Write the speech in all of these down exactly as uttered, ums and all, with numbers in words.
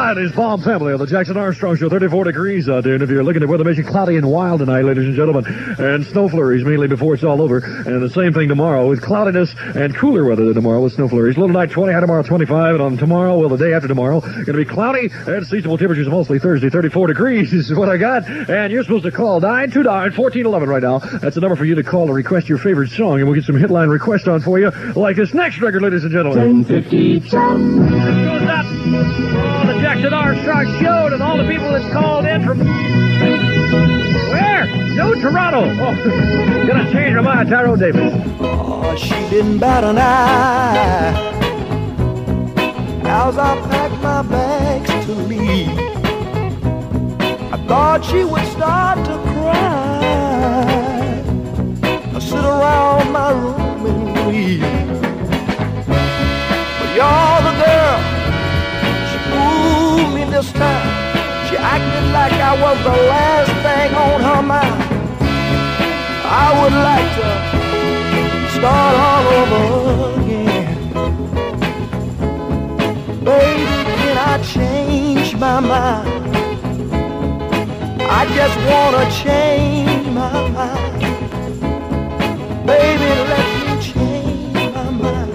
That is Bob Family of the Jackson Armstrong Show. thirty-four degrees out there. And if you're looking at weather, mission cloudy and wild tonight, ladies and gentlemen. And snow flurries mainly before it's all over. And the same thing tomorrow with cloudiness and cooler weather than tomorrow with snow flurries. Little night twenty, high tomorrow twenty-five. And on tomorrow, well, the day after tomorrow, going to be cloudy and seasonable temperatures mostly Thursday. thirty-four degrees is what I got. And you're supposed to call nine two nine, one four one one right now. That's the number for you to call to request your favorite song. And we'll get some headline requests on for you like this next record, ladies and gentlemen. ten fifty Goes up on the Jackson Armstrong Show and all the people that called in from where? No, Toronto. Oh, gonna change my mind, Tyrone Davis. Oh, she didn't bat an eye as I packed my bags to leave. I thought she would start to cry. I sit around my room and grieve. You're the girl, she fooled me this time. She acted like I was the last thing on her mind. I would like to start all over again. Baby, can I change my mind? I just wanna change my mind. Baby, let me change my mind.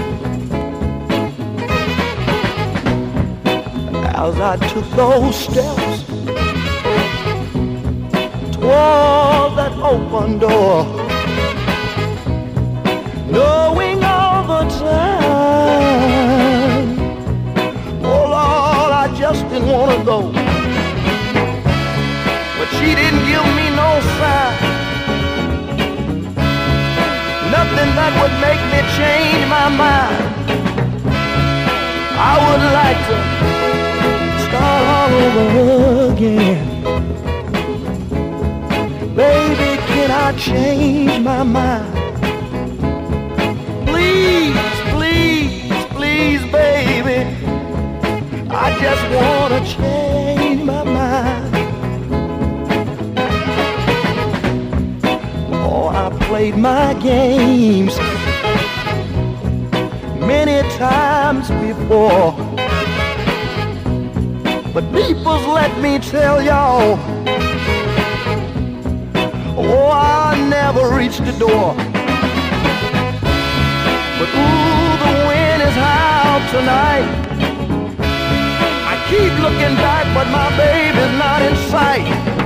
As I took those steps toward that open door, knowing all the time, oh Lord, I just didn't want to go. But she didn't give me no sign, nothing that would make me change my mind. I would like to start all over again. Baby, can I change my mind? Please, please, please, baby, I just want to change my mind. Oh, I played my games many times before, but people's let me tell y'all, oh, I never reached the door. But ooh, the wind is high out tonight. I keep looking back, but my baby's not in sight.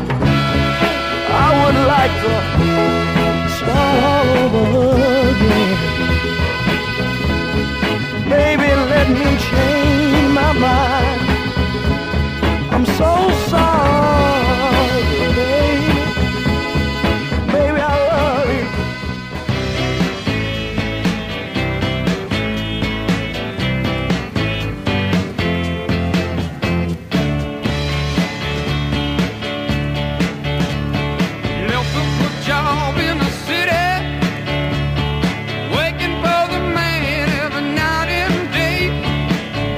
I would like to start all over again. Baby, let me change my mind. I'm so sorry, baby. Baby, I love you. Left a good job in the city, waking for the man every night and day.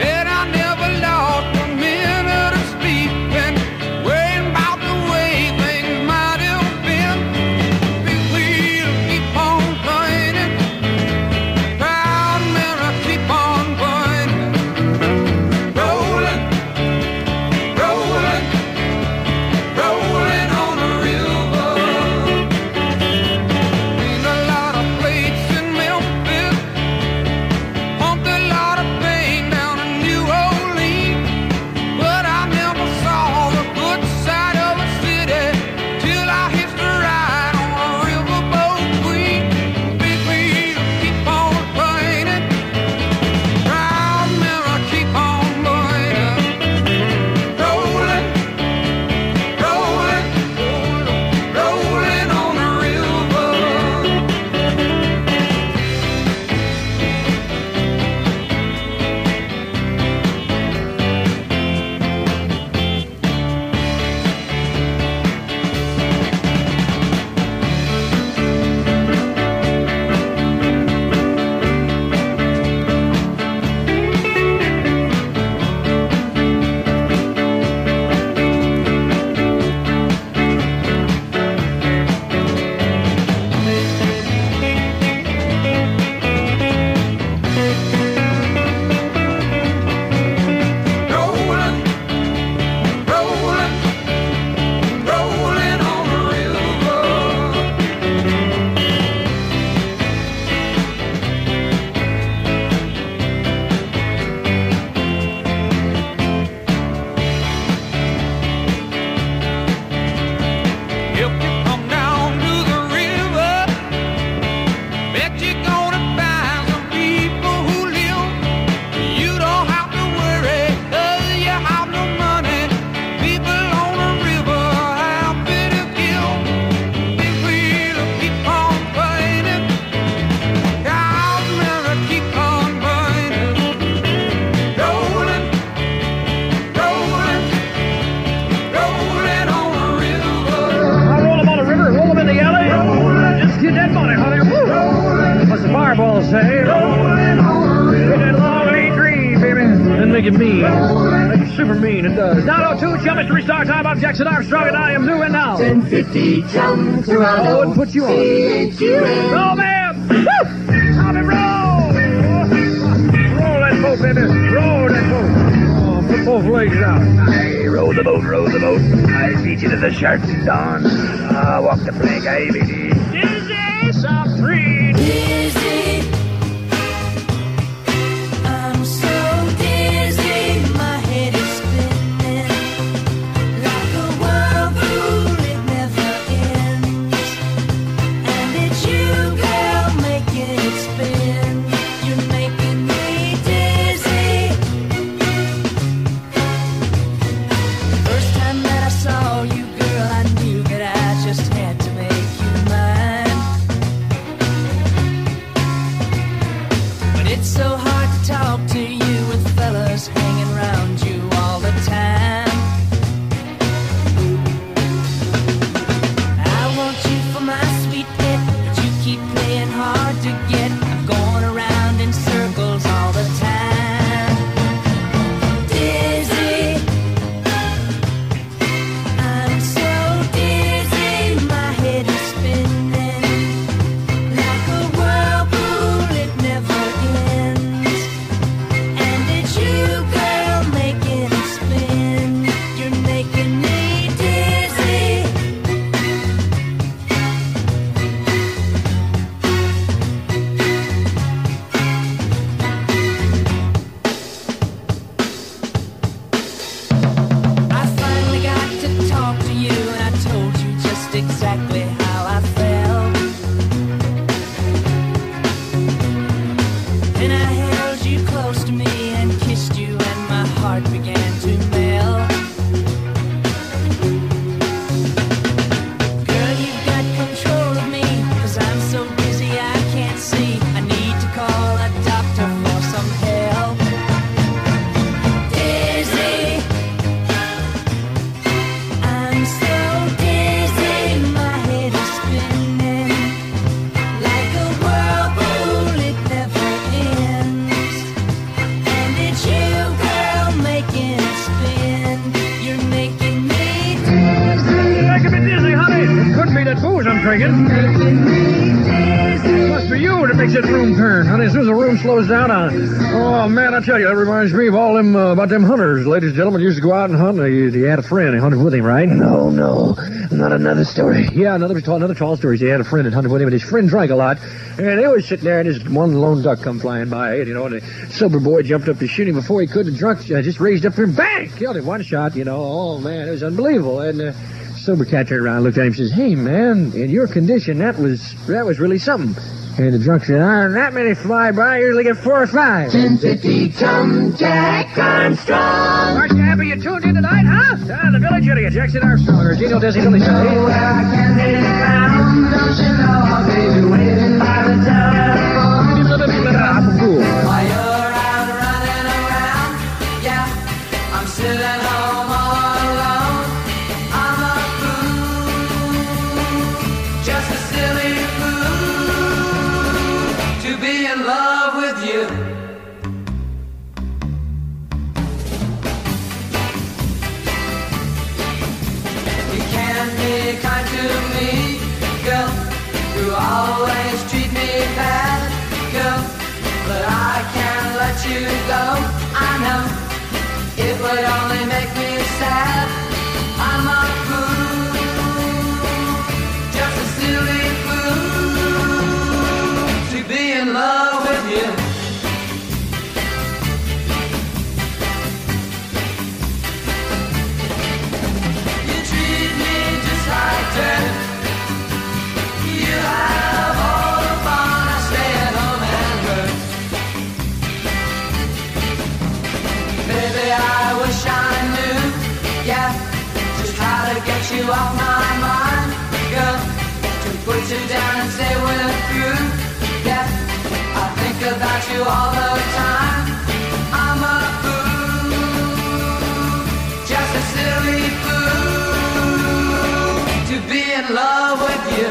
and make it mean. Make it super mean, it does. nine oh two, Chum, it's three-star time. I'm Jackson Armstrong, and I am doing now. ten fifty, Chum, Toronto. Oh, and put you on. Roll, man! Woo! Tommy, roll! Roll that boat, baby. Roll that boat. Oh, put both legs out. I row the boat, row the boat. I beat you to the shark's dawn. Ah, walk the plank, I beat you. Dizzy, so free. Dizzy, I'm so dizzy, my head is spinning like a whirlpool, it never ends. And it's you, girl, making it spin. You're making me dizzy. First time that I saw you, girl, I knew that I just had to make you mine. But it's so hard to talk to you with fellas hanging around you all the time. I want you for my sweet pet, but you keep playing hard to get. I'm going around in circles all the time. Dizzy, I'm so dizzy, my head is spinning like a whirlpool, it never ends. And it's you, girl, making it spin. You're making me dizzy. I finally got to talk to you, and I told you just exactly how I felt. Then I held you close to me and kissed you, and my heart began to melt. Girl, you've got control of me, 'cause I'm so dizzy I can't see. I need to call a doctor for some help. Dizzy, I'm so dizzy, my head is spinning like a whirlpool, it never ends. And it's you, girl, making it spin. You're making me dizzy. Making me dizzy, honey. It couldn't be that booze I'm drinking. It must be you that makes that room turn, honey. As soon as the room slows down, I... Oh, man, I tell you, that reminds me of all them, uh, about them hunters. Ladies and gentlemen, used to go out and hunt. He, he had a friend. He hunted with him, right? No, no, not another story. Yeah, another tall, another tall story. He had a friend that hunted with him, and his friend drank a lot. And they was sitting there, and this one lone duck come flying by, and, you know, and the sober boy jumped up to shoot him before he could. The drunk uh, just raised up there and bang! Killed him. One shot, you know. Oh, man, it was unbelievable. And uh, sober cat turned around, looked at him, and says, "Hey, man, in your condition, that was that was really something." And the drunk said, "Ah, not many fly by. I usually get four or five." ten fifty, Chum, Jack Armstrong. Aren't you happy you tuned in tonight, huh? Ah, the Village Idiot, Jackson Armstrong, or Gino Desi Billy Show. I can't be found, don't you know, baby, waiting by the telephone. I'm a fool. While you're out running around, yeah, I'm sitting home all alone. I'm a fool, just a silly fool, to be in love with you. You can't be kind to me, girl. You always treat me bad, girl. But I can't let you go, I know. It would only make me sad. I'm a fool, just a silly fool, to be in love with you. You treat me just like dirt. You have all the fun, I stay at home and work. Baby, I wish I knew, yeah, just how to get you off my mind, girl. To put you down and say we're through, yeah. I think about you all the time. I'm a fool, just a silly fool, to be in love with you.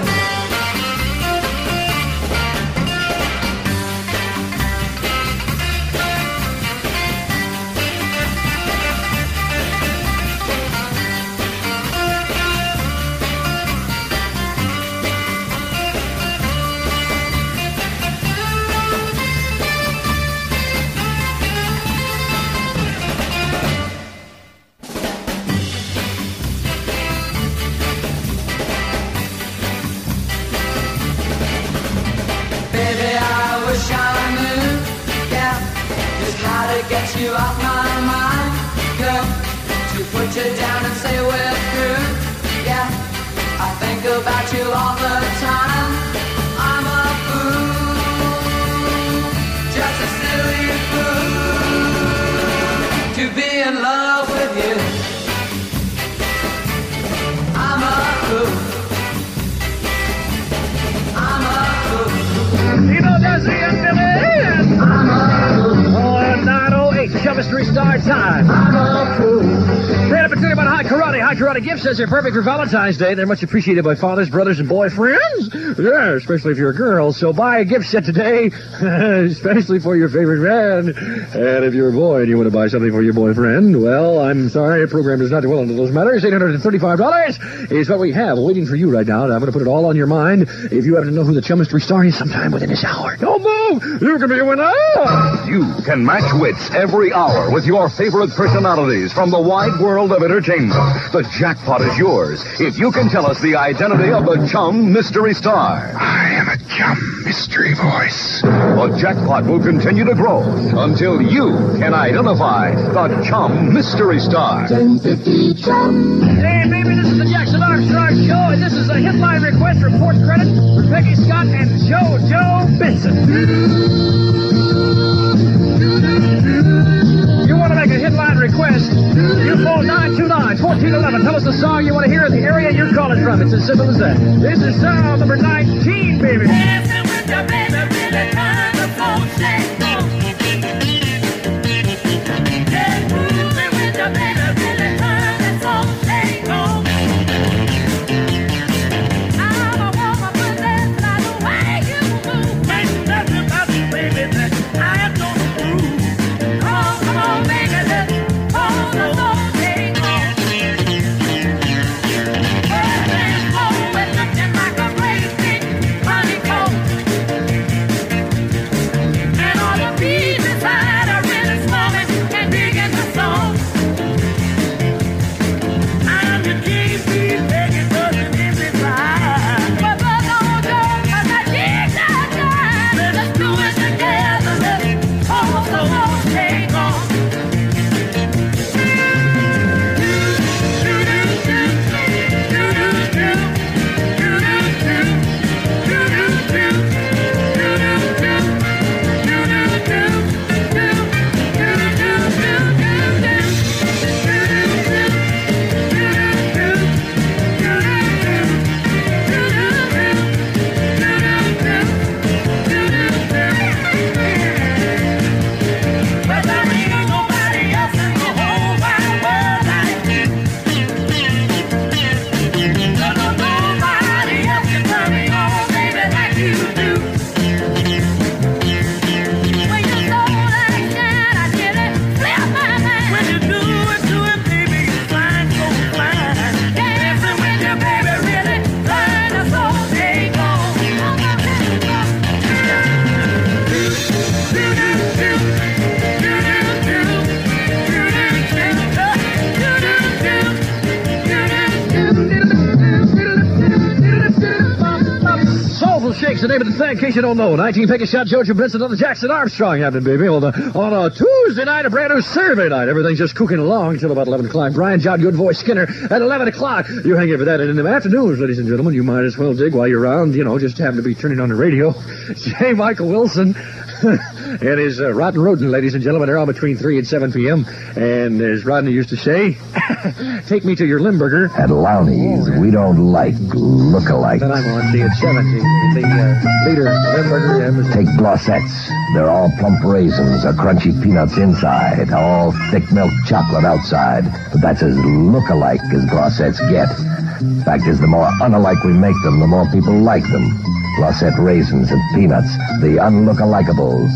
you off my mind, girl. To put you down and say we're through. Yeah, I think about you all the time. I'm a fool, just a silly fool, to be in love with you. I'm a fool. I'm a fool. You know, Desi and Billy. I'm a fool. Oh, nine oh eight, chemistry star time. I'm a fool. Straight up and tell you about High Karate. High Karate gift sets are perfect for Valentine's Day. They're much appreciated by fathers, brothers, and boyfriends. Yeah, especially if you're a girl. So buy a gift set today, especially for your favorite man. And if you're a boy and you want to buy something for your boyfriend, well, I'm sorry, the program does not dwell into those matters. eight hundred thirty-five dollars is what we have waiting for you right now. And I'm going to put it all on your mind. If you happen to know who the chemistry star is sometime within this hour, don't move. You can be a winner. You can match wits every hour with your favorite personalities from the wide world of entertainment. The jackpot is yours if you can tell us the identity of the Chum Mystery Star. I am a Chum Mystery Voice. The jackpot will continue to grow until you can identify the Chum Mystery Star. ten fifty Chum. Hey, baby, this is the Jackson Armstrong Show, and this is a hitline request for fourth credit for Peggy Scott and JoJo Benson. You want to make a hitline request? You phone nine two nine, one four one one. Tell us the song you want to hear in the area you're calling from. It's as simple as that. This is sound number nineteen, baby. Dancing with your baby, really turn the phone shake on. Yeah, moving with your baby, really turn the phone shake on. I'm a woman possessed by the way you move. Ain't nothing about you, baby, that I don't approve. Come on, come on, baby, let's hold the phone shake on. Everything's flowing, looking like a racing honeycomb. And all the bees inside are really swarming and digging the song. I'm the king bee, begging for the busy fly. But the Lord knows that I did not die. Let's do it together, let's hold the whole thing on. But there ain't nobody else in the whole wide world like you. No, no, nobody else can turn me on, baby, like you do. When you slow that shine, I get it, flip my mind. When you do it, do it, baby, you fine, so fine. Dancing with you, baby, really turn the soul take on. Soulful Shake's the name of the thing, in case you don't know. nineteen Peggy Shot, JoJo Benson, on the Jackson Armstrong happening, baby. On, the, on a Tuesday night, a brand new survey night. Everything's just cooking along until about eleven o'clock. Brian John Good Voice Skinner at eleven o'clock. You hang in for that. And in the afternoons, ladies and gentlemen, you might as well dig while you're around, you know, just happen to be turning on the radio. J. Michael Wilson and his uh, Rotten Rodent, ladies and gentlemen, they're on between three and seven p.m. And as Rodney used to say, take me to your Limburger. At Lowney's, we don't like look-alike. Then I'm on, see, at seventy. The uh, leader, Limburger. And was- Take Glossettes. They're all plump raisins or crunchy peanuts inside, all thick milk chocolate outside. But that's as look-alike as Glossettes get. Fact is, the more unalike we make them, the more people like them. Glossette raisins and peanuts, the unlook-alikeables.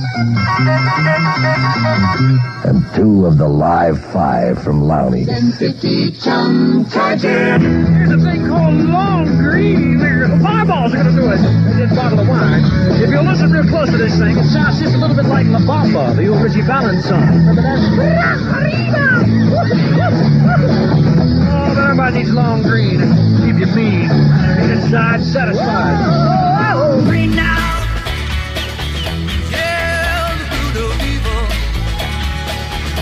And two of the live five from Lowney's. ten fifty Chum Charger. Here's a thing called Long Green. The fireballs are going to do it. This bottle of wine. If you listen real close to this thing, it sounds just a little bit like La Bamba, the old Richie Valens song. Remember that? Oh, but everybody needs Long Green. Keep you mean. Inside, satisfied. Oh, Green now, yeah, the root of evil.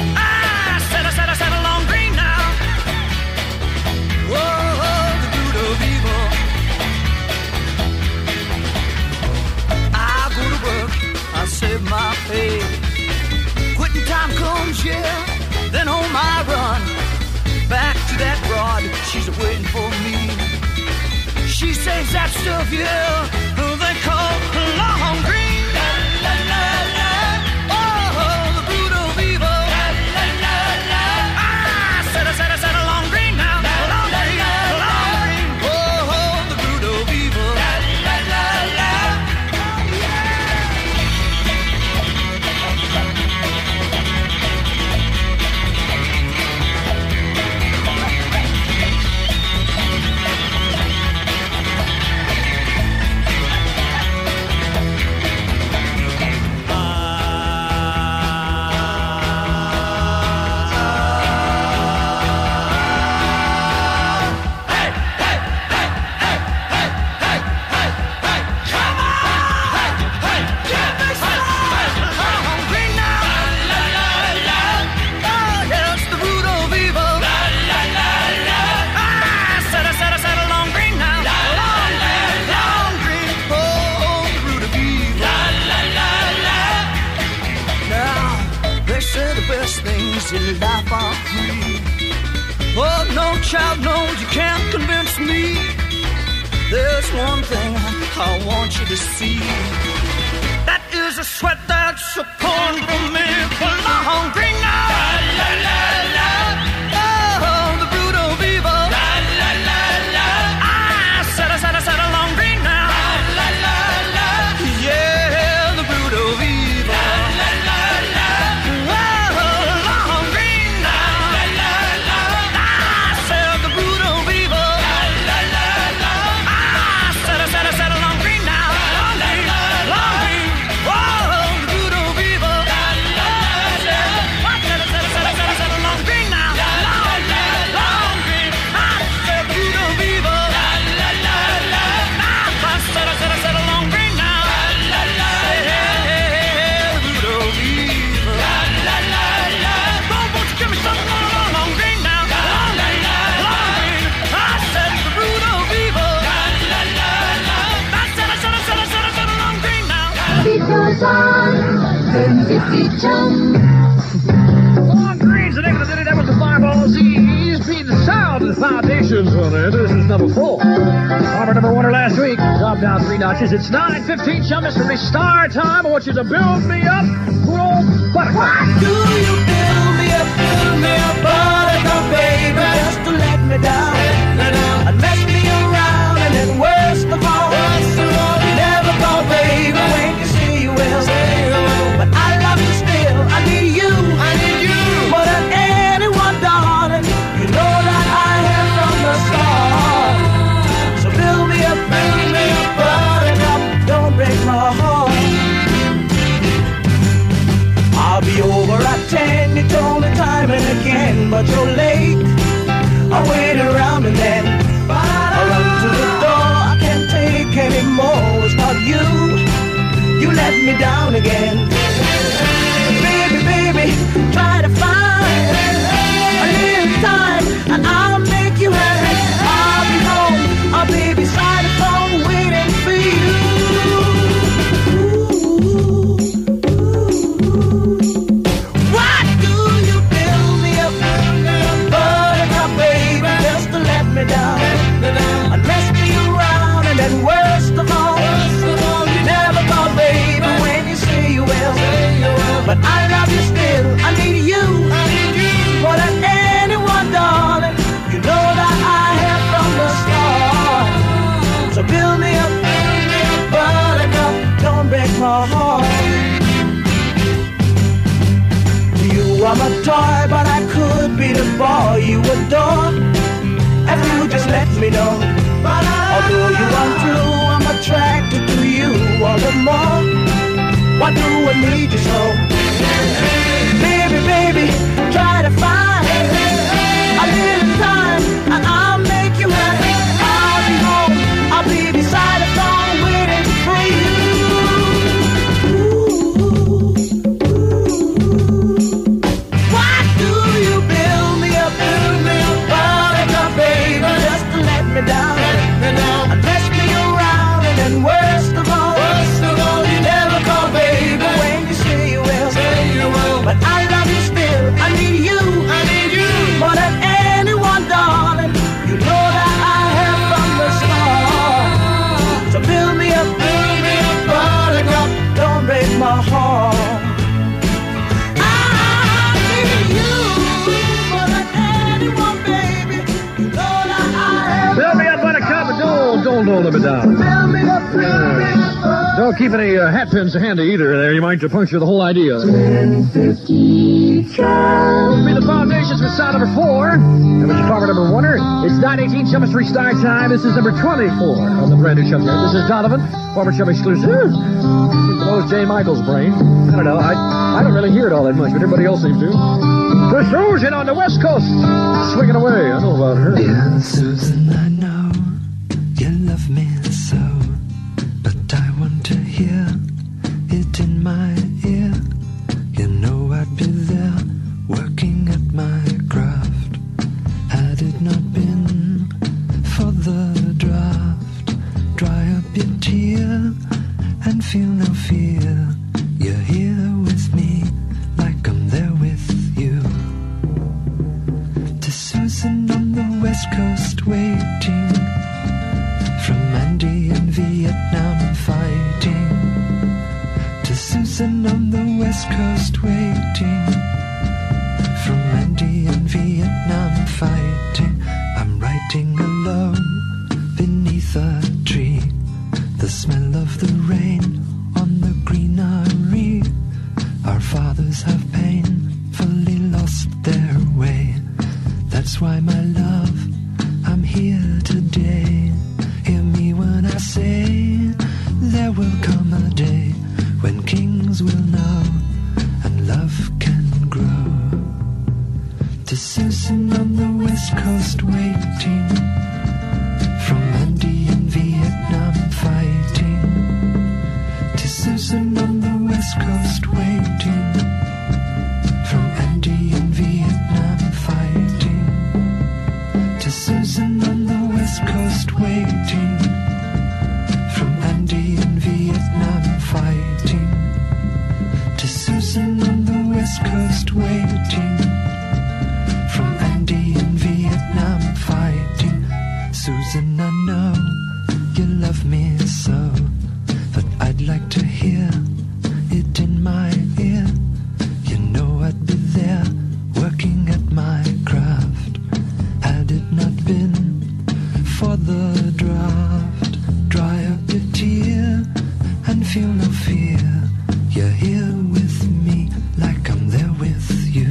blues, yeah. Then home I run, back to that broad, she's waiting for me. She says that stuff, yeah, they call long green. La, la, la, la. Oh, the root of evil. La, la, la, la. Ah, said I, said I, said a long green now. La, long la, green, la, long green. Oh, the root of evil. La, la, la, la. Oh, yeah. In life are free. Oh, no child knows you can't convince me. There's one thing I want you to see. That is a sweat that's pouring from me for long green now. La, la, la, la. Oh, the root of evil. La, la, la, la. I said, I said, I said a long green now. La, la, la, la. Yeah, the root of evil. La, la, la, la. Long Green's the name of the ditty. That was the Fireball Z's. Being the sound of the foundations on it. This is number four. Harvard number one last week. Dropped down three notches. It's nine fifteen. Chum, it's for me star time. I want you to build me up. Good old buttercup. Why do you build me up, build me up, buttercup, baby, just to let me down, and mess me around, and then worst of all, you never call, baby, when you say you will. But I love you still, I need you, I need you more than anyone, darling. You know that I am from the start. So build me up, build me up, buttercup, don't break my heart. I'll be over at ten, you told me time and again, but you're late. I wait around and then I run to the door, I can't take anymore. It's not you, you let me down again. Baby, baby, try to find a little time and I'll make you happy. I'll be home, I'll be beside the phone waiting for you. Why do you build me up, buttercup, baby, just to let me down and mess me around, and then worst of all, you never call, baby, when you say you will. But I love you still, I need you, I need you more than anyone, darling. You know that I have from the start. So build me up, buttercup, don't break my heart. You are my toy, but I could be the boy you adore if you just let me know. Although you are true, I'm attracted to you all the more. Why do I need you so? Baby, baby, try to find a little time and I'll make you happy. I'll be home, I'll be beside the phone waiting for you. Why do you build me up, build me up, buttercup, baby, just to let me down and mess me around, and then worst of all, worst of all, you never call, baby, when you say you will. won't live it down. Yeah. Don't keep any uh, hat pins handy either. There, you might puncture the whole idea. ten fifty Chum. Be the foundations for sound number four. And with your former number one, it's nine eighteen Chum Street Star Time. This is number twenty-four on the brand new Chum Show. This is Donovan, former Chum exclusive. Below Jay Michael's brain. I don't know. I I don't really hear it all that much, but everybody else seems to. For Susan on the West Coast, swinging away. I know about her. Dear Susan, I know you love me so, but I want to hear it in my ear. You know I'd be there, working at my craft, had it not been for the draft. Dry up your tear and feel no fear. You're here with me, like I'm there with you. To Susan on the West Coast waiting, from Andy in Vietnam fighting. To Susan on the West Coast waiting, from Andy in Vietnam fighting. I'm writing alone beneath a tree, the smell of the rain on the greenery. Our fathers have painfully lost their way. That's why, my love, I'm here today. Hear me when I say there will come a day when kings will know and love can grow. To Susan on the West Coast waiting, from Andy in Vietnam fighting. To Susan on the West Coast waiting, from Andy in Vietnam fighting. To Susan on the West Coast waiting, from Andy in Vietnam fighting. To Susan on the West Coast waiting, from Andy in Vietnam fighting. Susan, I know you love me so, but I'd like to hear it in my ear. You know I'd be there, working at my craft, had it not been for the draft. Dry up your tear and feel no fear. You're here with me, like I'm there with you.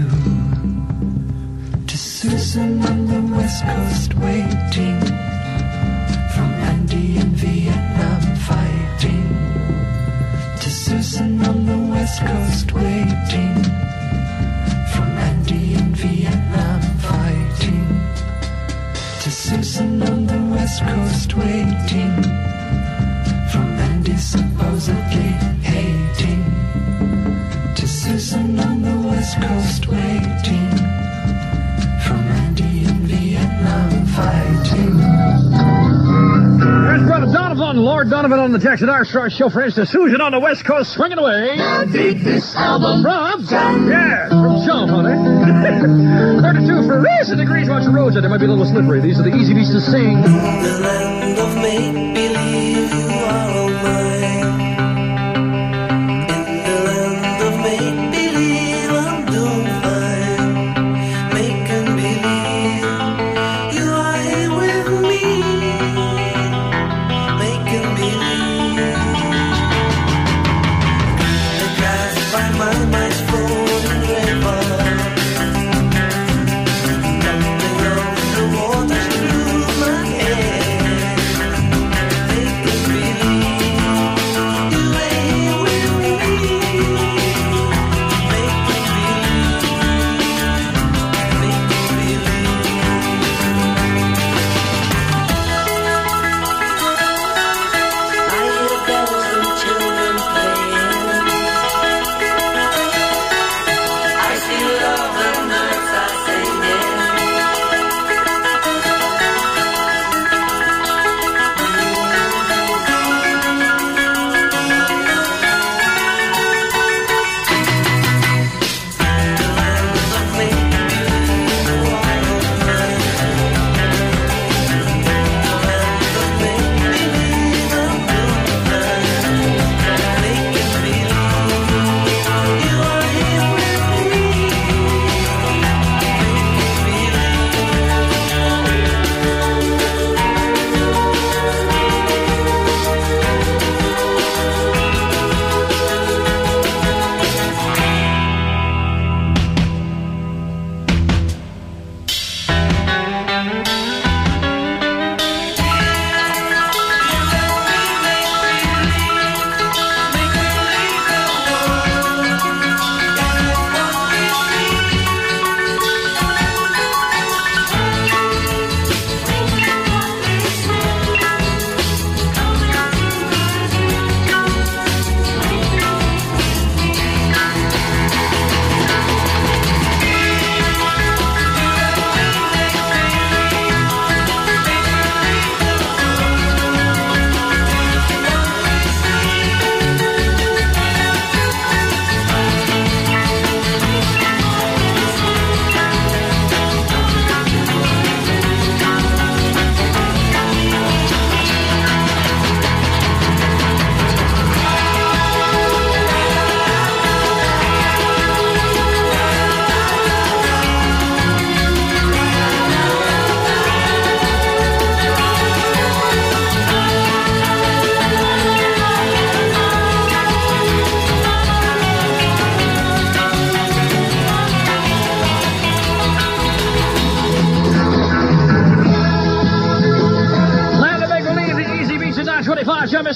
To Susan on the West Coast waiting, from Andy in Vietnam fighting. To Susan on the West Coast waiting, from Andy in Vietnam fighting. To Susan on the West Coast waiting, from Andy supposedly hating. To Susan on the West Coast waiting, from Andy in Vietnam fighting. There's Brother Donovan, Lord Donovan on the Jackson Armstrong Show. For instance, Susan on the West Coast swinging away. Now dig this album From Chum. Yeah, from Chum, honey. thirty-two for recent degrees. Watch the roads. They might be a little slippery. These are the easy beats to sing. The land of make-believe, you are all mine. In the land of make-believe, I'm doing fine. Make and believe, you are here with me. Make and believe. The grass by my mind's flowing river. Nothing of the waters through my head.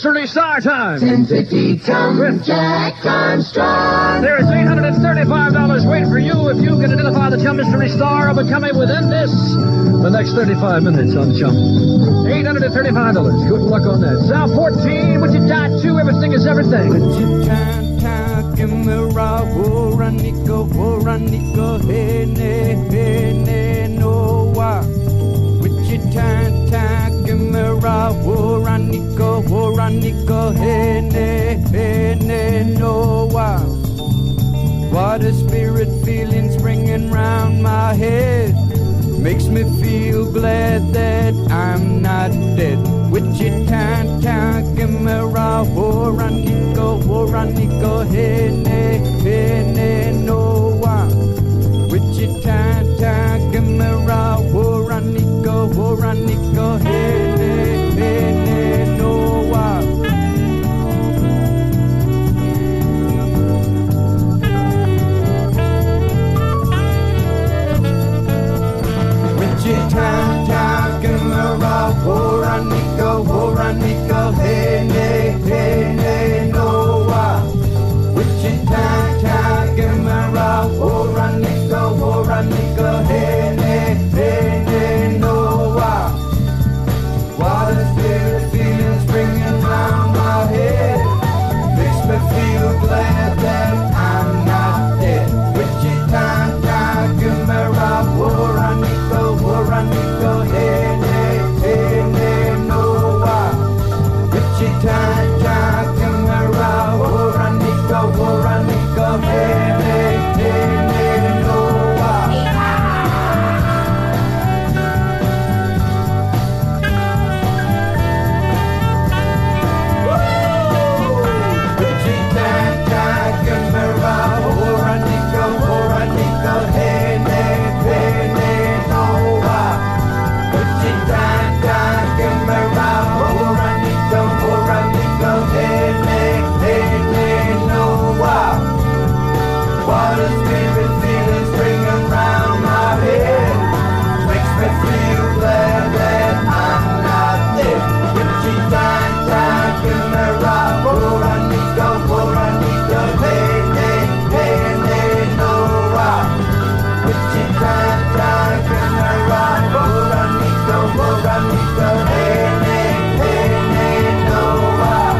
Mystery Star time. ten fifty Chum Jack Armstrong. There is eight hundred thirty-five dollars waiting for you if you can identify the Chum Mystery Star of becoming within this, the next thirty-five minutes on Chum. eight hundred thirty-five dollars. Good luck on that. South fourteen, what you got to? Everything is everything. Hey, hey, hey, hey, no, why? Wichita, Takimura, Horaniko, Horaniko, hey, hey, hey, hey, no, why? What a spirit feeling springing round my head makes me feel glad that I'm not dead. Wichita, Takimura, Horaniko, Horaniko, hey, hey, hey, hey, no, why? Wichita, Takimura, Horaniko, Horaniko, hey, hey, hey, hey, no, why? Wichita, Takimura, Horaniko, Horaniko, hey, hey, hey, hey, no, why? Wichita, Takimura, Horaniko, Horaniko, hey, hey, hey, hey, no, why? What a spirit feeling springing round my head makes me feel glad that I'm not dead. Wichita, Takimura, Horaniko, Horaniko, hey, hey, hey, hey, no, why? Wichita, Takimura, Horaniko, Horaniko, hey, hey, hey, hey, no, why? Wichita, Takimura, Horaniko, Horaniko, hey, hey, hey, hey, no, why? Wichita, Takimura, Horaniko, Horaniko, hey, hey, hey, hey, no, why? What a spirit feeling springing round my head makes me feel glad that I'm not dead. Wichita, Takimura, Horaniko, Horaniko, hey, hey, hey, hey, no, why? Wichita, Takimura, Horaniko, Horaniko, hey, hey, hey, hey, no, why?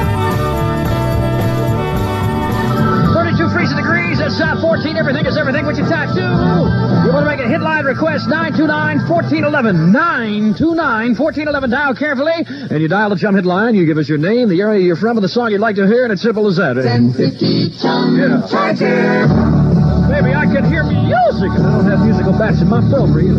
thirty-two freezing degrees. That's South fourteen. Everything is everything. What you talk to? You want to make a hit line request? nine two nine, one four one one. nine two nine, one four one one. Dial carefully, and you dial the Chum hit line. You give us your name, the area you're from, and the song you'd like to hear, and it's simple as that. ten fifty Chum Yeah. Charger. Baby, I can hear music, and I don't have musical bats in my film for you.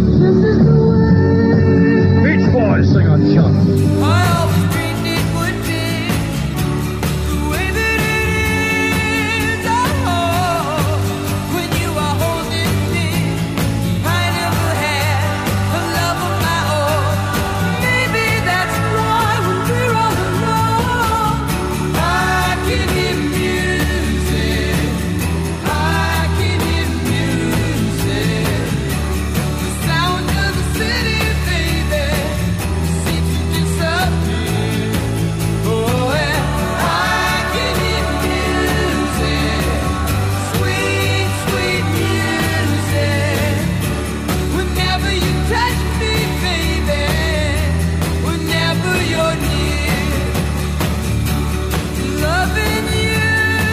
Beach Boys sing on Chum. I always dreamed it would be the way that it is. Oh, when you are holding me, I never had a love of my own. Maybe that's why when we're all alone, I can hear music. I can hear music. The sound of the city, baby, seems to disappear. Oh, and I can hear music, sweet, sweet music. Whenever you touch me, baby, whenever you're near, loving you,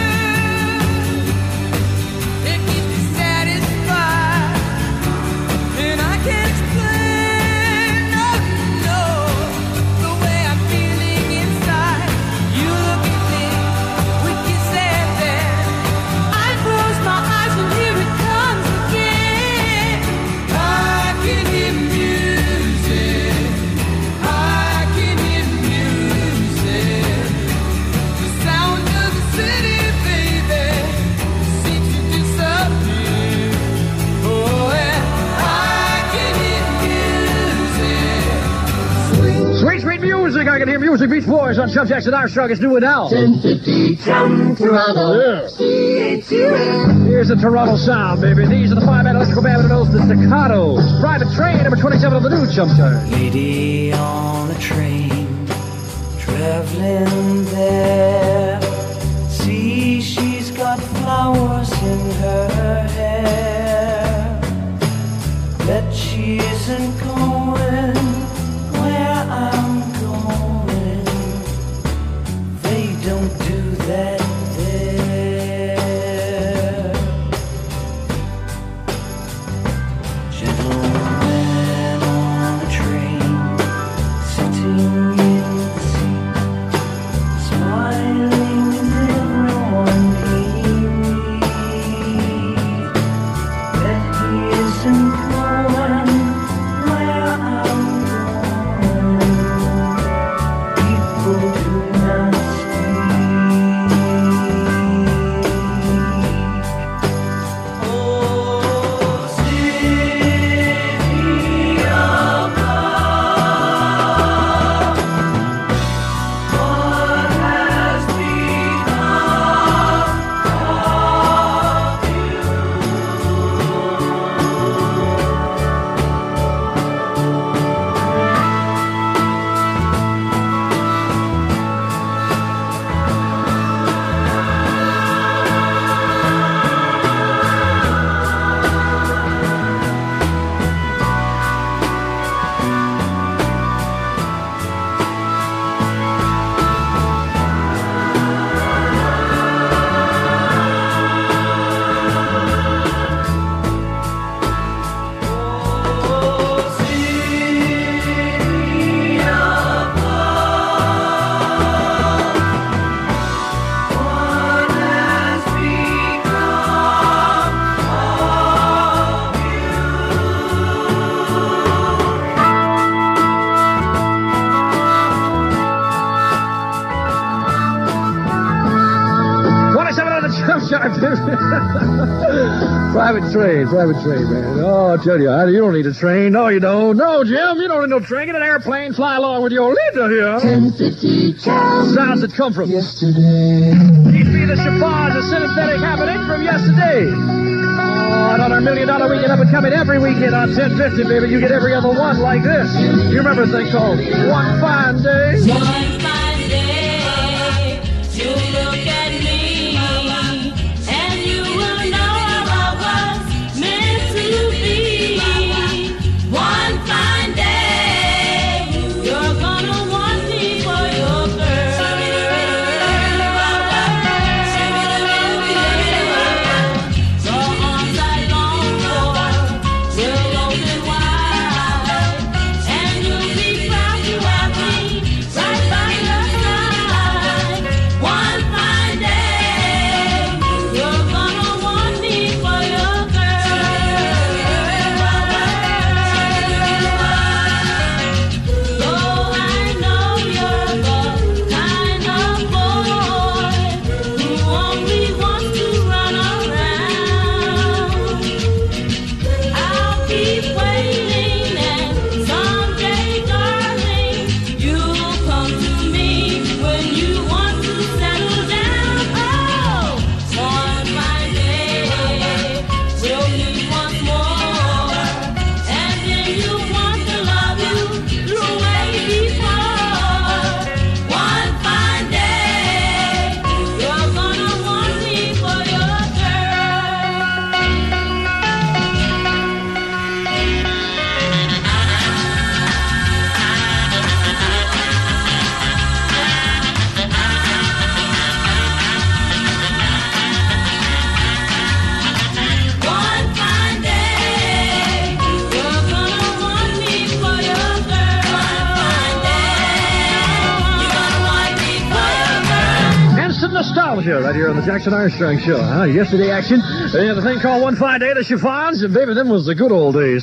it keeps me satisfied, and I can't explain, no, no, the way I'm feeling inside. You look at me, we kiss and then I close my eyes and here it comes again. I can hear music, I can hear music. The sound of the city, baby, seems to disappear. Oh, and I can hear music. Sweet, sweet music. I can hear music. Beach Boys on Chum Jackson Armstrong. It's new and now. ten fifty Chum Toronto. Yeah. C H U M. Here's the Toronto sound, baby. These are the five-man electrical band that knows the Staccatos. Private Train, number twenty-seven on the new Chum chart. Lady on a train, traveling there. See, she's got flowers in her hair. Bet she isn't going where I'm going. They don't do that there. Gentleman on a train, sitting in the seat, smiling at everyone he meets. Bet he isn't going where I'm going. People do not speak. Oh, city of love, what has become of you? twenty-seven on the jump shot, dude. Private train, private train, man. Oh, I'll tell you, I- you don't need a train. No, you don't. No, Jim, you don't need no train. Get an airplane, fly along with your leader here. ten fifty Sounds that come from yesterday. These be the Chiffons, a synesthetic happening from yesterday. Oh, another million dollar weekend up and coming every weekend on ten fifty, baby. You get every other one like this. You remember a thing called One Fine Day? One fine day, you look at me, and you will know how I was meant to be. One fine day, you're gonna want me for your girl. Your arms are long, will open wide, and you'll be proud to have me right by your side. One fine day, you're gonna want me for your girl. Though I know you're the kind of boy who only wants to run around, I'll keep waiting, and someday, darling, you'll come to me when you want to settle down. Oh, one fine day, we'll meet once more, and then you'll want to love you the way before. One fine day, you're gonna want me for your One fine day, you're gonna want me for your girl. One fine day, you're gonna want me for your girl. Instant nostalgia right here on the Jackson Armstrong Show. Huh? Yesterday action. They had a thing called One Fine Day, the Chiffons, and baby, them was the good old days.